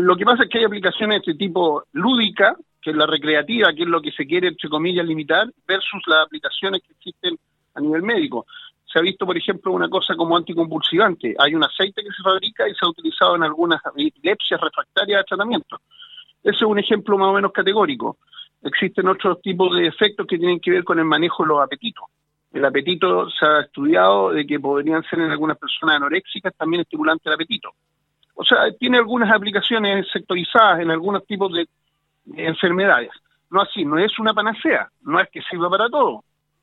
Lo que pasa es que hay aplicaciones de este tipo lúdica, que es la recreativa, que es lo que se quiere, entre comillas, limitar, versus las aplicaciones que existen a nivel médico. Se ha visto, por ejemplo, una cosa como anticonvulsivante. Hay un aceite que se fabrica y se ha utilizado en algunas epilepsias refractarias de tratamiento. Ese es un ejemplo más o menos categórico. Existen otros tipos de efectos que tienen que ver con el manejo de los apetitos. El apetito se ha estudiado de que podrían ser en algunas personas anoréxicas también estimulantes del apetito. O sea, tiene algunas aplicaciones sectorizadas en algunos tipos de enfermedades. No así, no es una panacea, no es que sirva para todo.